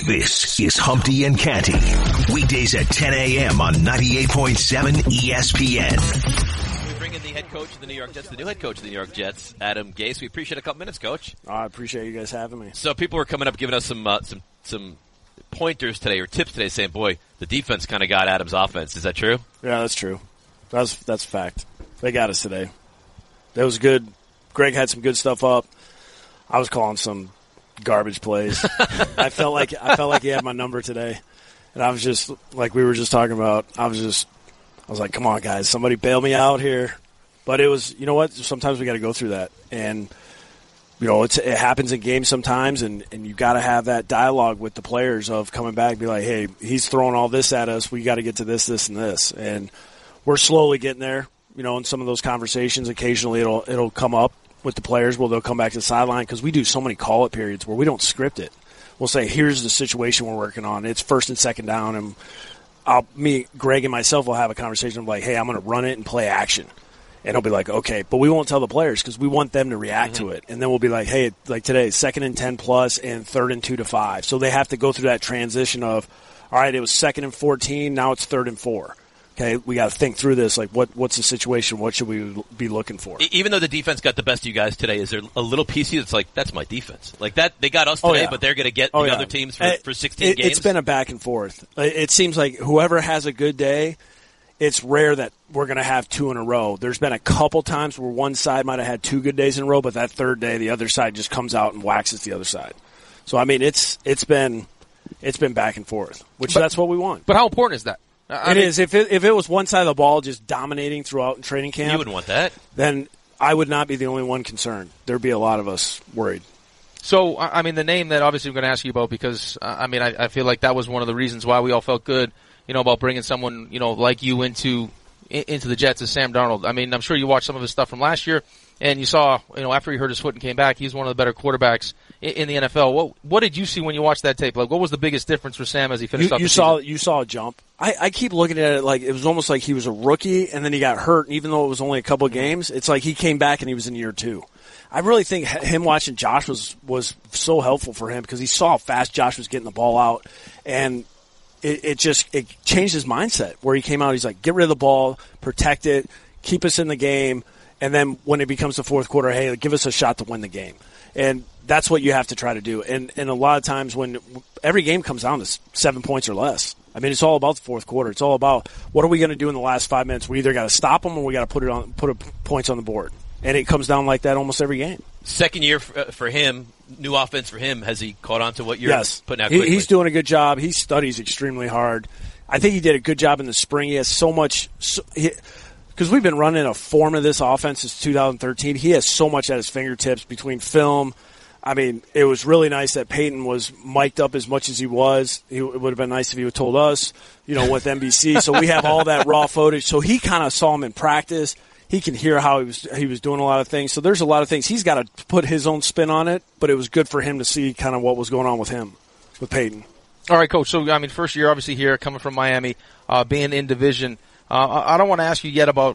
This is Humpty and Canty. Weekdays at 10 a.m. on 98.7 ESPN. We bring in the head coach of the New York Jets, the new head coach of the New York Jets, Adam Gase. We appreciate a couple minutes, Coach. I appreciate you guys having me. So people were coming up giving us some pointers today or tips today saying, boy, the defense kind of got Adam's offense. Is that true? Yeah, that's true. That's a fact. They got us today. That was good. Greg had some good stuff up. I was calling some garbage plays. I felt like he had my number today. And I was just, like we were just talking about, I was like, come on, guys, somebody bail me out here. But it was, you know what, sometimes we got to go through that. And, you know, it happens in games sometimes, and you got to have that dialogue with the players of coming back and be like, hey, he's throwing all this at us. We got to get to this, this, and this. And we're slowly getting there, you know, in some of those conversations. Occasionally it'll come up with the players where they'll come back to the sideline because we do so many call-up periods where we don't script it. We'll say, here's the situation we're working on. It's first and second down, and Greg and myself will have a conversation of like, hey, I'm going to run it and play action. And he'll be like, okay, but we won't tell the players because we want them to react to it. And then we'll be like, hey, like today, 2nd and 10 plus and 3rd and 2 to 5. So they have to go through that transition of, all right, it was 2nd and 14, now it's 3rd and 4. Okay, we got to think through this. Like, what's the situation? What should we be looking for? Even though the defense got the best of you guys today, is there a little piece of you that's like, that's my defense? Like that, they got us today, but they're going to get the other teams for 16 games? It's been a back and forth. It seems like whoever has a good day, it's rare that we're going to have 2 in a row. There's been a couple times where one side might have had 2 good days in a row, but that third day, the other side just comes out and waxes the other side. So, I mean, it's been back and forth, that's what we want. But how important is that? It is. If it was one side of the ball just dominating throughout training camp, you wouldn't want that. Then I would not be the only one concerned. There'd be a lot of us worried. So, I mean, the name that obviously I'm going to ask you about because, I feel like that was one of the reasons why we all felt good, you know, about bringing someone, you know, like you into the Jets is Sam Darnold. I mean, I'm sure you watched some of his stuff from last year, and you saw, you know, after he hurt his foot and came back, he's one of the better quarterbacks in the NFL. What did you see when you watched that tape? Like, what was the biggest difference for Sam as he finished off the season? You saw a jump. I keep looking at it like it was almost like he was a rookie, and then he got hurt, and even though it was only a couple of games, it's like he came back and he was in year 2. I really think him watching Josh was so helpful for him because he saw how fast Josh was getting the ball out, and it changed his mindset where he came out, he's like, get rid of the ball, protect it, keep us in the game, and then when it becomes the fourth quarter, hey, give us a shot to win the game. And that's what you have to try to do. And a lot of times when every game comes down to 7 points or less, I mean, it's all about the fourth quarter. It's all about what are we going to do in the last 5 minutes. We either got to stop them or we got to put points on the board. And it comes down like that almost every game. Second year for him, new offense for him. Has he caught on to what you're putting out quickly? He's doing a good job. He studies extremely hard. I think he did a good job in the spring. He has so much because we've been running a form of this offense since 2013. He has so much at his fingertips between film. I mean, it was really nice that Peyton was mic'd up as much as he was. It would have been nice if he would have told us, you know, with NBC. So we have all that raw footage. So he kind of saw him in practice. He can hear how he was doing a lot of things. So there's a lot of things. He's got to put his own spin on it, but it was good for him to see kind of what was going on with him, with Peyton. All right, Coach. So, I mean, first year obviously here, coming from Miami, being in division. I don't want to ask you yet about,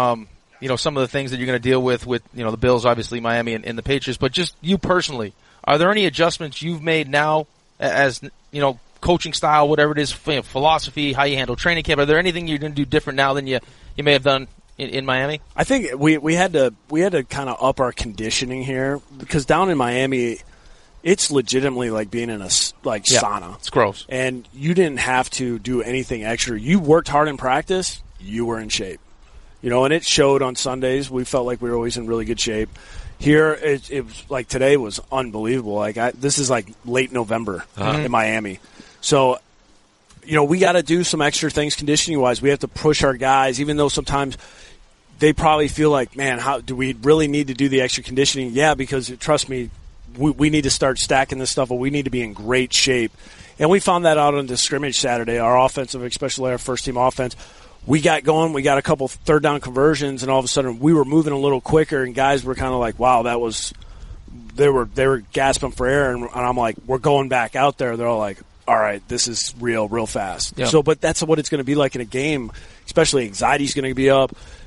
you know, some of the things that you're going to deal with, you know, the Bills, obviously, Miami, and the Patriots, but just you personally, are there any adjustments you've made now as, you know, coaching style, whatever it is, philosophy, how you handle training camp? Are there anything you're going to do different now than you may have done in Miami? I think we had to kind of up our conditioning here because down in Miami, it's legitimately like being in a sauna. It's gross. And you didn't have to do anything extra. You worked hard in practice. You were in shape. You know, and it showed on Sundays. We felt like we were always in really good shape. Here, it was like today was unbelievable. Like this is like late November in Miami. So, you know, we got to do some extra things conditioning-wise. We have to push our guys, even though sometimes they probably feel like, man, how do we really need to do the extra conditioning? Yeah, because trust me, we need to start stacking this stuff, but we need to be in great shape. And we found that out on the scrimmage Saturday, our offensive, especially our first-team offense. We got going. We got a couple third-down conversions, and all of a sudden we were moving a little quicker, and guys were kind of like, wow, that was – they were gasping for air, and I'm like, we're going back out there. They're all like, all right, this is real fast. Yeah. So, but that's what it's going to be like in a game, especially anxiety's going to be up.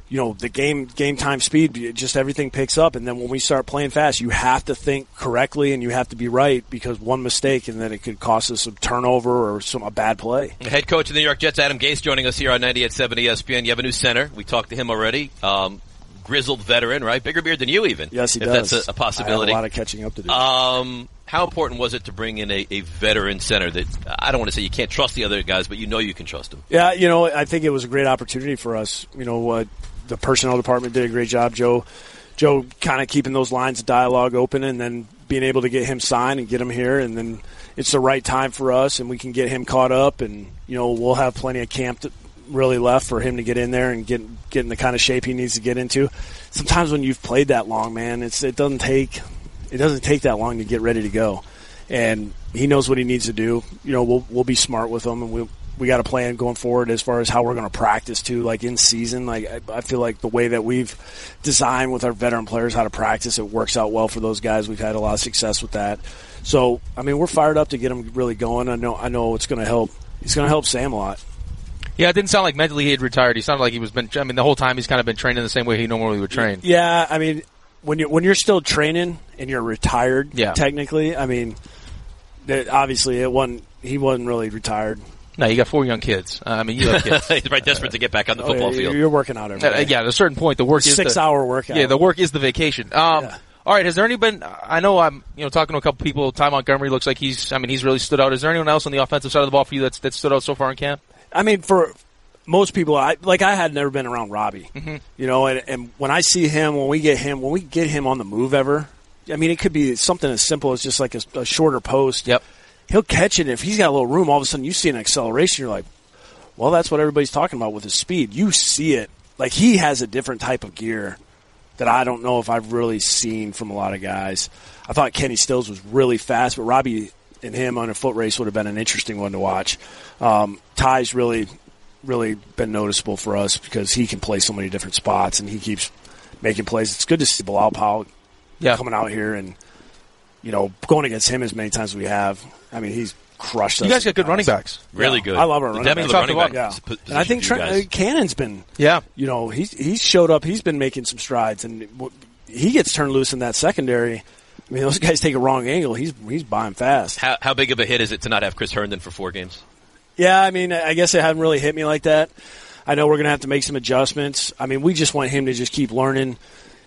the game time speed, just everything picks up. And then when we start playing fast, you have to think correctly and you have to be right, because one mistake and then it could cost us a turnover or a bad play. Head coach of the New York Jets, Adam Gase, joining us here on 98.7 ESPN. You have a new center. We talked to him already. Grizzled veteran, right? Bigger beard than you even. Yes, he does. If that's a possibility. I have a lot of catching up to do. How important was it to bring in a veteran center that, I don't want to say you can't trust the other guys, but you can trust them? Yeah, I think it was a great opportunity for us. The personnel department did a great job. Joe kind of keeping those lines of dialogue open, and then being able to get him signed and get him here, and then it's the right time for us, and we can get him caught up, and we'll have plenty of camp really left for him to get in there and get in the kind of shape he needs to get into. Sometimes when you've played that long, man, it doesn't take that long to get ready to go, and he knows what he needs to do. We'll be smart with him, and we got a plan going forward as far as how we're going to practice too, like in season. Like I feel like the way that we've designed with our veteran players how to practice, it works out well for those guys. We've had a lot of success with that. So, we're fired up to get them really going. I know it's going to help. It's going to help Sam a lot. Yeah, it didn't sound like mentally he had retired. He sounded like the whole time he's kind of been training the same way he normally would train. Yeah, when you're still training and you're retired, technically, obviously he wasn't really retired. No, you got 4 young kids. You have kids. He's right desperate to get back on the football field. You're working out every day. At a certain point, the work is 6-hour workout. Yeah, the work is the vacation. All right, has there any been? I know I'm talking to a couple people. Ty Montgomery looks like he's really stood out. Is there anyone else on the offensive side of the ball for you that stood out so far in camp? For most people, I had never been around Robbie. Mm-hmm. And when I see him, when we get him on the move ever, it could be something as simple as just like a shorter post. Yep. He'll catch it, and if he's got a little room, all of a sudden you see an acceleration, you're like, well, that's what everybody's talking about with his speed. You see it. Like, he has a different type of gear that I don't know if I've really seen from a lot of guys. I thought Kenny Stills was really fast, but Robbie and him on a foot race would have been an interesting one to watch. Ty's really been noticeable for us because he can play so many different spots, and he keeps making plays. It's good to see Bilal Powell coming out here and, going against him as many times as we have. He's crushed us. You guys got good running backs. Really good. I love our running back. Yeah. And I think Cannon's been, he's showed up. He's been making some strides, and he gets turned loose in that secondary. Those guys take a wrong angle. He's buying fast. How big of a hit is it to not have Chris Herndon for 4 games? Yeah, I guess it hadn't really hit me like that. I know we're going to have to make some adjustments. We just want him to just keep learning.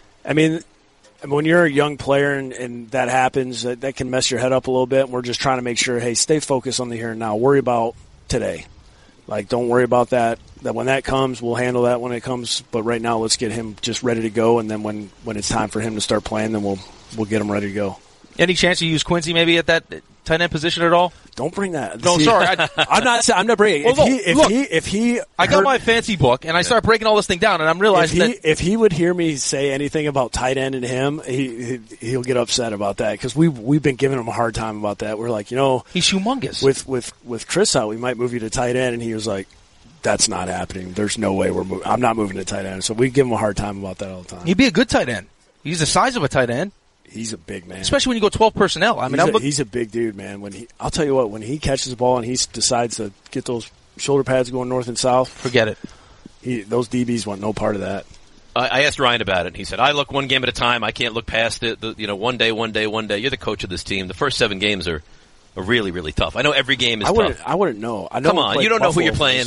When you're a young player and that happens, that can mess your head up a little bit. And we're just trying to make sure, hey, stay focused on the here and now. Worry about today. Don't worry about that. That when that comes, we'll handle that when it comes. But right now, let's get him just ready to go. And then when it's time for him to start playing, then we'll get him ready to go. Any chance you use Quincy maybe at that tight end position at all? Don't bring that. No, sorry. I'm not bringing it. If he I got my fancy book and I start breaking all this thing down, and I'm realizing if he would hear me say anything about tight end and him, he'll get upset about that, because we've been giving him a hard time about that. We're like, he's humongous. With Chris out, we might move you to tight end, and he was like, that's not happening. There's no way I'm not moving to tight end. So we give him a hard time about that all the time. He'd be a good tight end. He's the size of a tight end. He's a big man, especially when you go 12 personnel. He's a big dude, man. I'll tell you what, when he catches the ball and he decides to get those shoulder pads going north and south, forget it. Those DBs want no part of that. I asked Ryan about it, and he said, "I look one game at a time. I can't look past it. One day. You're the coach of this team. The first 7 games are really, really tough. I know every game is tough. I wouldn't know. Come on, you don't know who you're playing.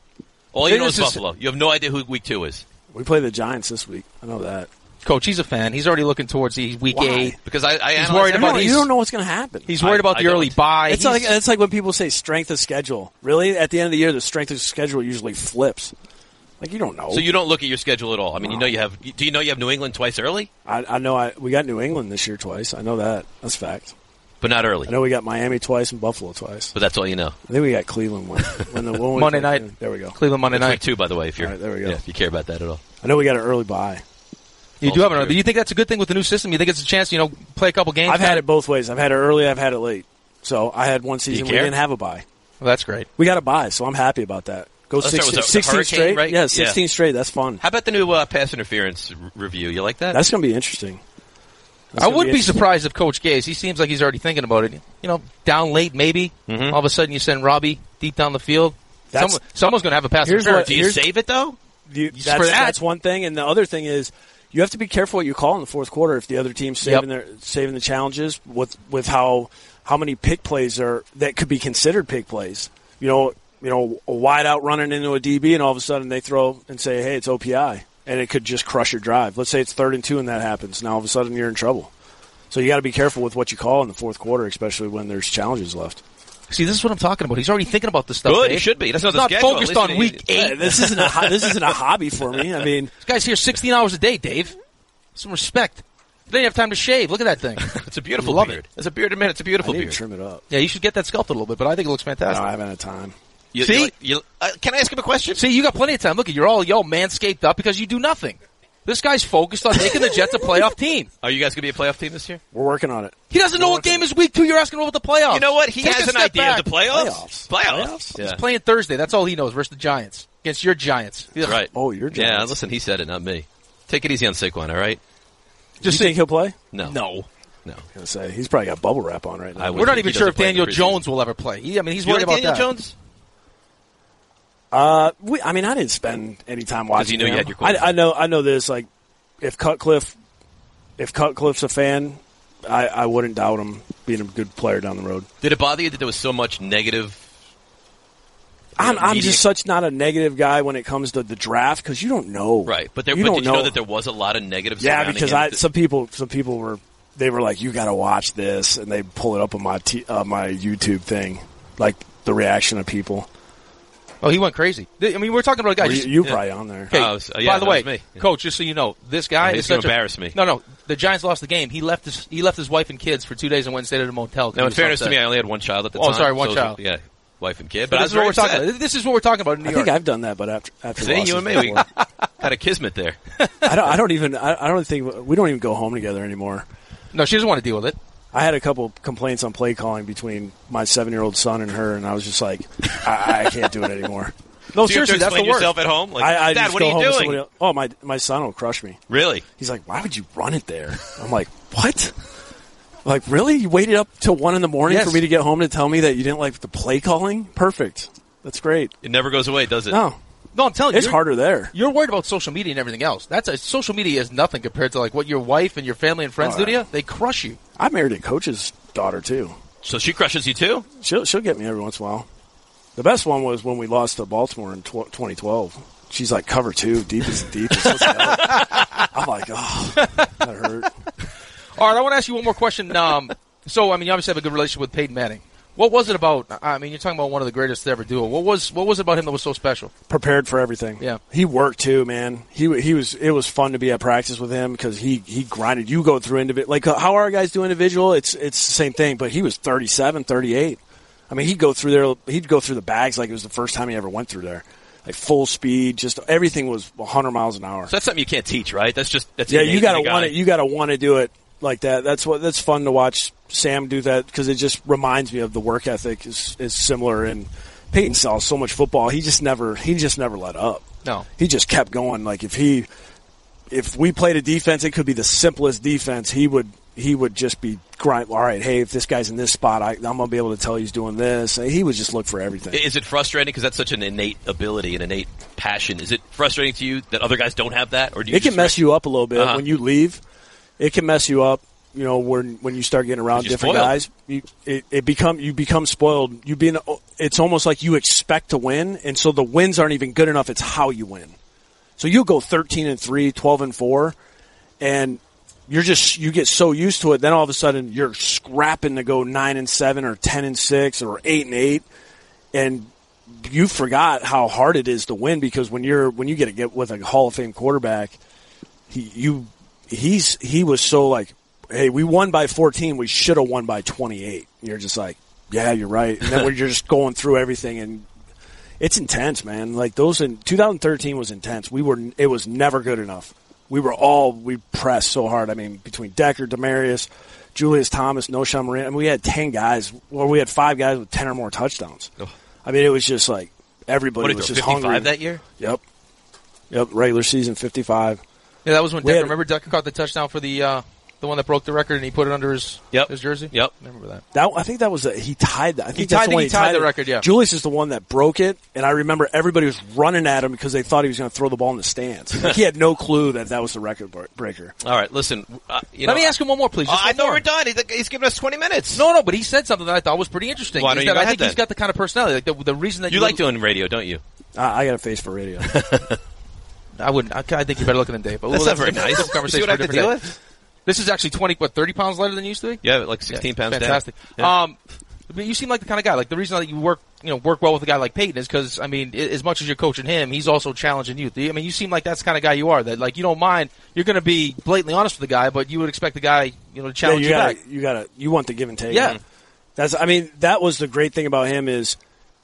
All you know is Buffalo. You have no idea who week 2 is. We play the Giants this week. I know that." Coach, he's a fan. He's already looking towards the week 8 because he's worried about. You don't know what's going to happen. He's worried about the early bye. It's like when people say strength of schedule. Really, at the end of the year, the strength of schedule usually flips. You don't know. So you don't look at your schedule at all. No. You have. Do you know you have New England twice early? I know. We got New England this year twice. I know that. That's fact. But not early. I know we got Miami twice and Buffalo twice. But that's all you know. I think we got Cleveland when the Monday night. There we go. Cleveland Monday night. Week 2, by the way. If you're there we go. Yeah, if you care about that at all. I know we got an early bye. You do have it. Do you think that's a good thing with the new system? You think it's a chance, play a couple games? I've had it both ways. I've had it early. I've had it late. So I had one season we didn't have a bye. Well, that's great. We got a bye, so I'm happy about that. Go 16 straight. Right? Yeah, 16 straight. That's fun. How about the new pass interference review? You like that? That's going to be interesting. I wouldn't be surprised if Coach Gase, he seems like he's already thinking about it. Down late maybe. Mm-hmm. All of a sudden you send Robbie deep down the field. Someone's going to have a pass interference. Do you save it, though? That's one thing, and the other thing is you have to be careful what you call in the fourth quarter if the other team's saving the challenges with how many pick plays that could be considered pick plays. You know, a wide out running into a DB, and all of a sudden they throw and say, "Hey, it's OPI," and it could just crush your drive. Let's say it's 3rd and 2, and that happens. Now all of a sudden you're in trouble. So you got to be careful with what you call in the fourth quarter, especially when there's challenges left. See, this is what I'm talking about. He's already thinking about this stuff. Good, Dave. he should be. That's He's not not focused on week 8. Hey, this isn't a hobby for me. I mean, this guy's here 16 hours a day, Dave. Some respect. You don't even have time to shave. Look at that thing. It's a beautiful Love beard. it. It's a bearded man. It's a beautiful I need beard. to trim it up. Yeah, you should get that sculpted a little bit, but I think it looks fantastic. No, I haven't had time. See? Can I ask him a question? See, you got plenty of time. Look, you're all manscaped up because you do nothing. This guy's focused on making the Jets a playoff team. Are you guys going to be a playoff team this year? We're working on it. He doesn't know what game is week 2. You're asking about the playoffs. You know what? He Take has a an step idea back. of the playoffs. Playoffs? Yeah. He's playing Thursday. That's all he knows versus the Giants. Against your Giants. Ugh. Right. Oh, you're Giants. Yeah, listen, he said it, not me. Take it easy on Saquon, all right? Just think he'll play? No. No. No. I was gonna say he's probably got bubble wrap on right now. We're not even He sure doesn't if play in the Daniel preseason. Jones will ever play. He's You worried like about Daniel that. Jones? I didn't spend any time watching. you knew you him. had your quarterback. I know this. Like, if Cutcliffe's a fan, I wouldn't doubt him being a good player down the road. Did it bother you that there was so much negative? I'm just such not a negative guy when it comes to the draft because you don't know. Right, but you did don't you know that there was a lot of negatives? Yeah, surrounding because him? some people were like, you got to watch this, and they pull it up on my YouTube thing, like the reaction of people. Oh, he went crazy. I mean, we're talking about a guy. You probably on there. Okay, Oh, yeah, by the that way, was me. Yeah. Coach, just so you know, this guy He's is gonna such embarrass me. No, the Giants lost the game. He left his wife and kids for 2 days and went and stayed at a motel. Now, in fairness to me, I only had one child at the Oh, time. sorry, one so, child. Yeah, wife and kid. But But this is what we're talking about. This is what we're talking about in New I York. think I've done that, but after See, losses you and me, we before. had a kismet there. I don't think we don't even go home together anymore. No, she doesn't want to deal with it. I had a couple complaints on play calling between my 7-year-old son and her, and I was just like, I can't do it anymore. No, So you have to seriously, that's the explain worst. yourself at home? Like, I Dad, just what go are home you with doing? somebody else. Oh, my son will crush me. Really? He's like, why would you run it there? I'm like, what? Like, really? You waited up till 1 a.m. Yes. for me to get home to tell me that you didn't like the play calling? Perfect. That's great. It never goes away, does it? No, No, I'm telling you, it's harder there. You're worried about social media and everything else. Social media is nothing compared to like what your wife and your family and friends do to you. They crush you. I married a coach's daughter too. So she crushes you too? She'll get me every once in a while. The best one was when we lost to Baltimore in 2012. She's like, cover 2, deepest. Let's go. I'm like, oh, that hurt. All right, I want to ask you one more question. So, I mean, you obviously have a good relationship with Peyton Manning. What was it about? I mean, you're talking about one of the greatest to ever do it. What was it about him that was so special? Prepared for everything. Yeah. He worked too, man. He was. It was fun to be at practice with him because he grinded. You go through individual, like how our guys do individual. It's the same thing, but he was 37, 38. I mean, he'd go through the bags like it was the first time he ever went through there. Like full speed, just everything was 100 miles an hour. So that's something you can't teach, right? That's Yeah, innate you gotta in a guy. want it. You gotta want to do it like that. That's fun to watch Sam do that because it just reminds me of the work ethic is similar. And Peyton saw so much football. He just never let up. No. He just kept going. Like if we played a defense, it could be the simplest defense. He would just be grind. All right, hey, if this guy's in this spot, I'm gonna be able to tell he's doing this. He would just look for everything. Is it frustrating because that's such an innate ability, an innate passion? Is it frustrating to you that other guys don't have that, or do you? It can mess you up a little bit when you leave. It can mess you up. You know, when you start getting around different guys, you become spoiled. It's almost like you expect to win, and so the wins aren't even good enough. It's how you win. So you'll go 13-3, 12-4, and you get so used to it. Then all of a sudden you're scrapping to go 9-7 or 10-6 or 8-8, and you forgot how hard it is to win because when you get with a Hall of Fame quarterback, he was so like, hey, we won by 14. We should have won by 28. You're just like, yeah, you're right. And then you're just going through everything, and it's intense, man. Like those in 2013 was intense. It was never good enough. We pressed so hard. I mean, between Decker, Demarius, Julius Thomas, Noshawn Moran, I mean, we had 10 guys, or we had 5 guys with 10 or more touchdowns. Oh. I mean, it was just like everybody was just 55 hungry. that year? Yep. Regular season 55. Yeah, that was when Decker. Remember Decker caught the touchdown for the The one that broke the record and he put it under his jersey? Yep. I remember that. I think that was he tied that. I think He that's tied the one he tied the record, yeah. Julius is the one that broke it, and I remember everybody was running at him because they thought he was going to throw the ball in the stands. Like, he had no clue that was the record breaker. All right, listen. Let me ask him one more, please. I thought we're done. He's giving us 20 minutes. No, but he said something that I thought was pretty interesting. Why don't you go I think ahead, he's got the kind of personality. Like the reason that you like doing radio, don't you? I got a face for radio. I wouldn't. I think you're better looking than Dave. But That's not very nice. That's a conversation See what I have to deal with? This is actually 30 pounds lighter than you used to be? Yeah, like 16 pounds fantastic. down. Yeah. But you seem like the kind of guy. Like the reason that you work well with a guy like Peyton is because, I mean, as much as you're coaching him, he's also challenging you. I mean, you seem like that's the kind of guy you are. That like you don't mind. You're going to be blatantly honest with the guy, but you would expect the guy, to challenge you back. You want the give and take. Yeah. That was the great thing about him is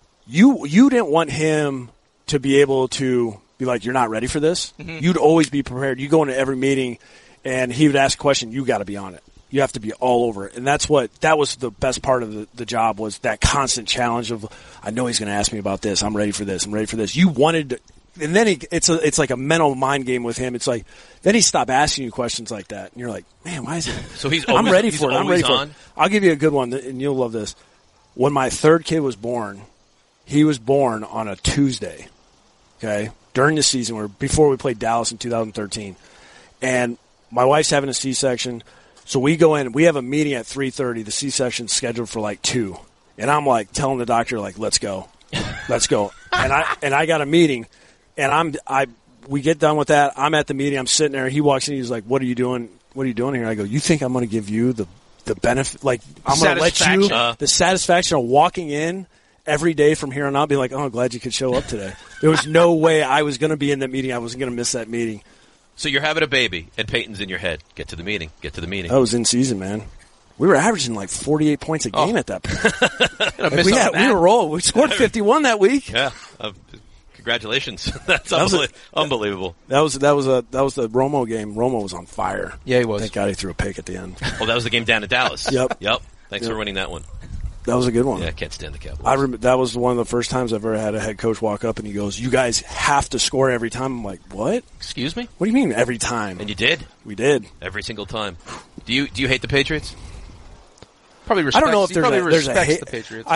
you didn't want him to be able to be like, you're not ready for this. Mm-hmm. You'd always be prepared. You go into every meeting and he would ask a question. You got to be on it. You have to be all over it. And that was the best part of the job was that constant challenge of, I know he's going to ask me about this. I'm ready for this. I'm ready for this. You wanted to, and then it's like a mental mind game with him. It's like, then he stopped asking you questions like that. And you're like, man, why is it? So I'm ready for it. I'll give you a good one and you'll love this. When my third kid was born, he was born on a Tuesday. Okay. During the season before we played Dallas in 2013. And my wife's having a C-section. So we go in, we have a meeting at 3:30. The C-section's scheduled for like 2. And I'm like telling the doctor, like, let's go. Let's go. And I got a meeting and we get done with that. I'm at the meeting. I'm sitting there. He walks in. He's like, what are you doing? What are you doing here? I go, you think I'm going to give you the benefit? Like, I'm going to let you the satisfaction of walking in every day from here on out, be like, oh, I'm glad you could show up today. There was no way I was going to be in that meeting. I wasn't going to miss that meeting. So you're having a baby, and Peyton's in your head. Get to the meeting. Get to the meeting. That was in season, man. We were averaging like 48 points a game at that point. We were rolling. We scored 51 that week. Yeah. Congratulations. That's unbelievable. That was the Romo game. Romo was on fire. Yeah, he was. Thank God he threw a pick at the end. Well, that was the game down in Dallas. Yep. Thanks for winning that one. That was a good one. Yeah, I can't stand the Cowboys. I remember that was one of the first times I've ever had a head coach walk up and he goes, "You guys have to score every time." I'm like, "What? Excuse me? What do you mean every time?" And you did. We did every single time. Do you hate the Patriots? Probably respects. I don't know if there's a hate. The Patriots.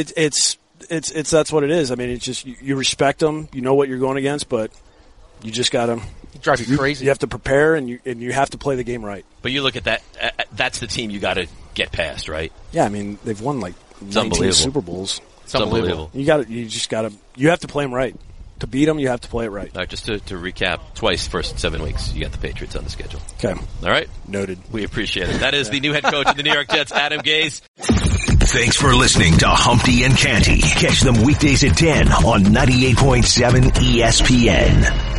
It's that's what it is. I mean, it's just you respect them. You know what you're going against, but you just got to drive you crazy. You have to prepare and you have to play the game right. But you look at that. That's the team you got to get past, right? Yeah, I mean they've won like 19 Super Bowls. It's unbelievable. You have to play them right. To beat them, you have to play it right. All right, just to recap, twice first 7 weeks, you got the Patriots on the schedule. Okay. All right? Noted. We appreciate it. That is the new head coach of the New York Jets, Adam Gase. Thanks for listening to Humpty and Canty. Catch them weekdays at 10 on 98.7 ESPN.